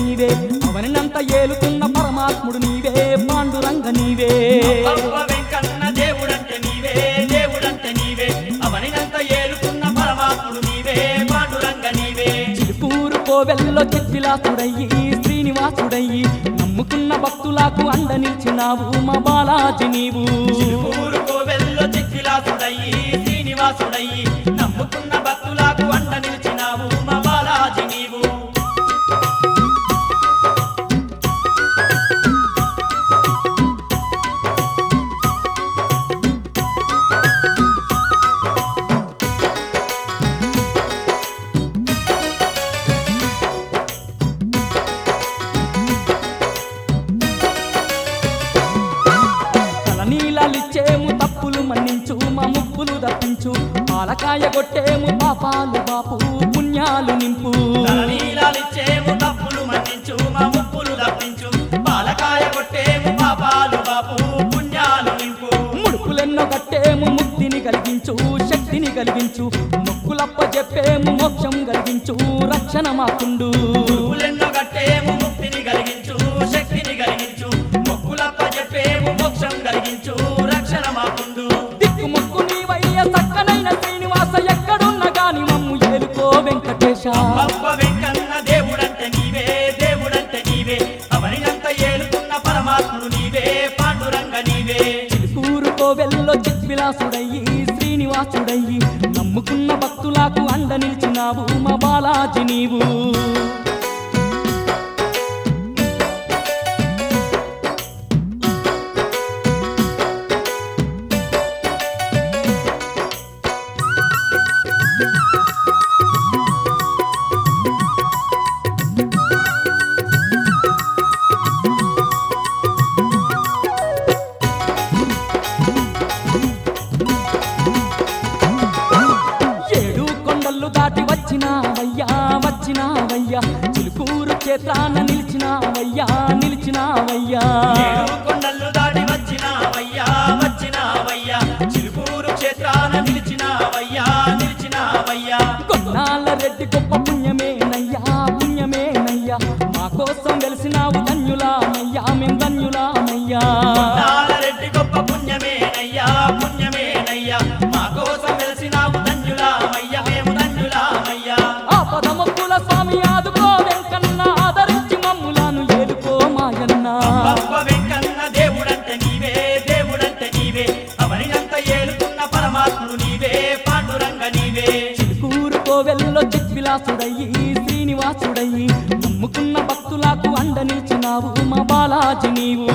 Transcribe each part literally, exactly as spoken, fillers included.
నీవే అవనినంత ఏలుతున్న పరమాత్ముడు నీవే పాండురంగ నీవే అబ్బబ్బ వెంకన్న దేవుడంటే నీవే దేవుడంటే నీవే అవనినంత ఏలుతున్న పరమాత్ముడు నీవే పాండురంగ నీవే చిలుకూరు కోవెల్లో చిత్విలాసుడయ్యి శ్రీనివాసుడయ్యి నమ్ముకున్న భక్తులకు అండ నిలిచినావు మా బాలాజీ నీవు చిలుకూరు కోవెల్లో చిత్విలాసుడయ్యి శ్రీనివాసుడయ్యి నమ్ముకున్న భక్తులకు అండ నిలిచినావు మా బాలాజీ నీవు తలనీలాలిచ్చేము తప్పులు మన్నించు మా ముప్పులు తప్పించు పాలకాయ కొట్టేము పాపాలు బాపు పుణ్యాలు నింపు తలనీలాలిచ్చేము తప్పులు మన్నించు మా ముప్పులు తప్పించు పాలకాయ కొట్టేము పాపాలు బాపు పుణ్యాలు నింపు ముడుపులెన్నో కట్టేము ముక్తిని కలిగించు శక్తిని కలిగించు మొక్కులప్ప చెప్పేము మోక్షం కలిగించు రక్షణ మాకుండు పులెన్నో కట్టేము ముక్తిని కలిగించు శక్తిని కలిగించు మొక్కులప్ప చెప్పేము మోక్షం కలిగించు రక్షణ మాకుండు దిక్కు మొక్కు నీవయ్య సక్కనైన శ్రీనివాస ఎక్కడున్న గాని మమ్ము ఏలుకో వెంకటేశ అబ్బబ్బ వెంకన్న దేవుడంటే నీవే దేవుడంటే నీవే అవనినంత ఏలుతున్న పరమాత్ముడు నీవే పాండురంగ నీవే చిలుకూరు కోవెల్లో చిత్విలాసుడయ్యి శ్రీనివాసుడయ్యి నమ్ముకున్న భక్తులకు అండ నిలిచినావు మా బాలాజీ నీవు ఏడు కొండలు దాటి వచ్చినావయ్యా వచ్చినావయ్యా చిలుకూరు క్షేత్రాన నిలిచినావయ్యా నిలిచినావయ్యా ఏడు కొండలు దాటి వచ్చినావయ్యా వచ్చినావయ్యా చిలుకూరు క్షేత్రాన నిలిచినావయ్యా నిలిచినావయ్యా కొన్నాళ్ళ రెడ్డి గొప్ప పుణ్యమేనయ్యా పుణ్యమేనయ్యా మా కోసం వెలిసినావు ధన్యులామయ్యా మేం ధన్యులామయ్యా నాలరెడ్డి గొప్ప పుణ్యమేనయ్యా పుణ్యమేనయ్యా మా కోసం వెలిసినావు ధన్యులామయ్యా మేము ధన్యులామయ్యా ఆ పదముక్కుల స్వామి ఆదుకో వెంకన్న ఆదరించి మమ్ములను ఏలుకో మాయన్న అబ్బబ్బ వెంకన్న దేవుడంటే నీవే దేవుడంటే నీవే అవనినంత ఏలుతున్న పరమాత్ముడు నీవే పాండురంగ నీవే చిలుకూరు కోవెల్లో చిత్విలాసుడయ్యి శ్రీనివాసుడయ్యి నమ్ముకున్న భక్తులకు అండ నిలిచినావు మా బాలాజీ నీవు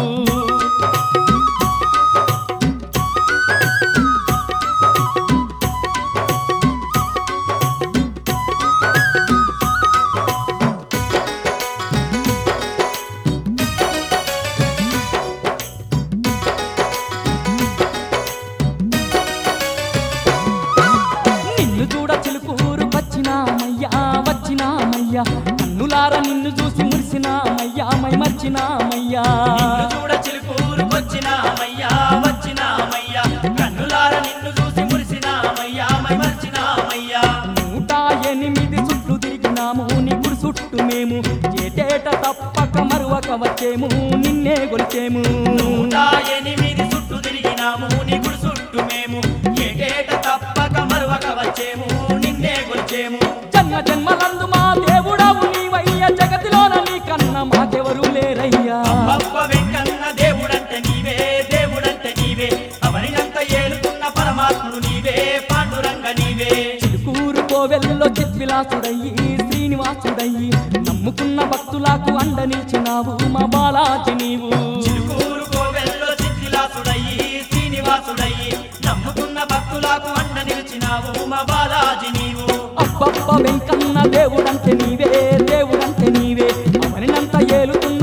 నిన్ను చూడ చిలుకూరు వచ్చినామయ్యా వచ్చినామయ్యా కన్నులార నిన్ను చూసి మురిసినామయ్యా మై మర్చినామయ్యా నిన్ను చూడ చిలుకూరు వచ్చినామయ్యా వచ్చినామయ్యా కన్నులార నిన్ను చూసి మురిసినామయ్యా మై మర్చినామయ్యా నూట ఎనిమిది చుట్లు తిరిగినాము నీ గుడి చుట్టు మేము ఏటేట తప్పక మరువక వచ్చేము నిన్నే గొలిచేము నూట ఎనిమిది చుట్టూ తిరిగినాము నీ గుడి చుట్టూ మేము ఏటేట తప్పక మరువక వచ్చేము నిన్నే గొలిచేము జన్మ జన్మలందు మా దేవుడవు నీవయ్య జగతిలోన నీ కన్న మాకెవరు లేరయ్యా అబ్బబ్బ వెంకన్న దేవుడంటే నీవే దేవుడంటే నీవే అవనినంత ఏలుతున్న పరమాత్ముడు నీవే పాండురంగ నీవే చిలుకూరు కోవెల్లో చిత్విలాసుడయ్యి శ్రీనివాసుడయ్యి నమ్ముకున్న భక్తులకు అండ నిలిచినావు మా బాలాజీ నీవు చిలుకూరు కోవెల్లో చిత్తిలాసుడయ్యి శ్రీనివాసుడయ్యి నమ్ముకున్న భక్తులకు అండ నిలిచినావు మా బాలాజీ నీవు అబ్బబ్బ వెంకన్న దేవుడంటే నీవే దేవుడంటే నీవే అవనినంత ఏలుతున్న